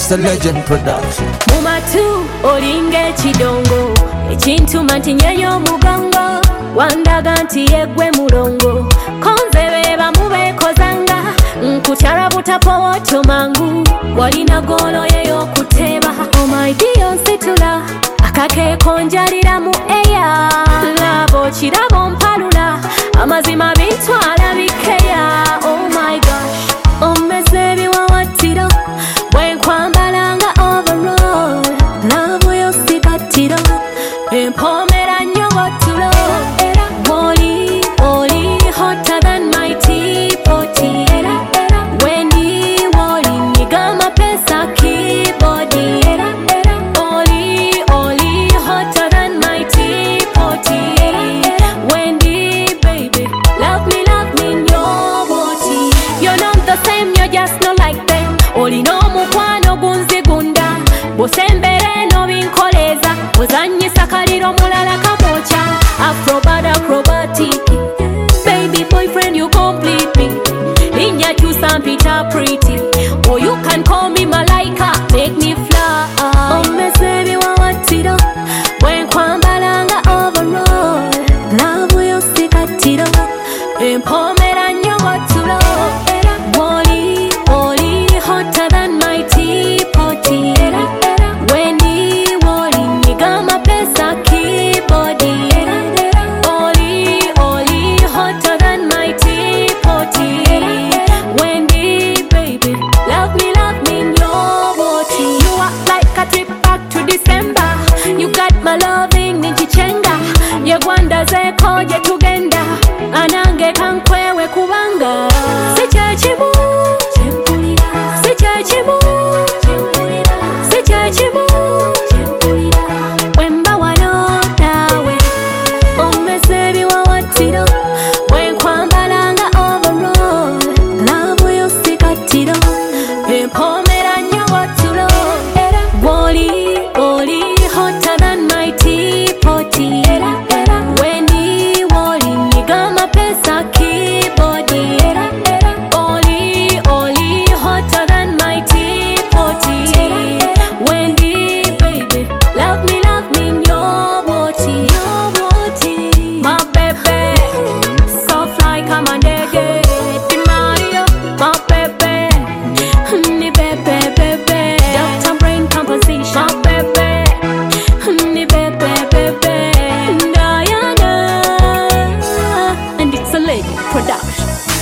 it's a legend production. Mumatu olinge chidongo ekintu mantinyeyo mugongo wandaga nti yegwe mulongo konze beba mubekozanga nkutyara butapowoto mangu walina golo yeyo kuteba. Oh my dear nsitula akakeko njalira mu eya labo kirabo mpalula amazima bintwala bikeya. Oh my gosh omeze biwawatiro bwenkwambalanga overall love yosikatiro empomera nyogotulo oli hotter than my teapot. Wendy woli nigama pesa keyboard. Oli hotter than my teapot. Wendy baby love me your body. You're not the same, you're just not like them. Oli no mukwano gunzigunda bosembere no binkoleza ozanyisa kaliro mulala kamocha acrobatic. Baby boyfriend you complete me inya chusa mpita pretty or you can call me Malaika make me fly. Omesebi wawatiro bwenkwambalanga overall love yosikatiro empomera nyogotulo oli hotter than my teapot. Wendy woli nigama pesa keyboard. Oli hotter than my teapot. Wendy baby love me your body. You act like a trip back to December. You got my loving nichichenga yegwanda zeko jetugenda anange kankwewe kubanga sichechimu wemba wano nawe omesebi wawatiro bwenkwambalanga overall love yosikatiro empomera nyogotulo oli hotter than my teapot. Wendy woli nigama pesa keyboard. Oli hotter than my teapot. Wendy baby love me your body. My baby soft like a mandege di Mario. My baby ni baby Dr. Brain composition. My baby ni baby Diana and it's a legend production.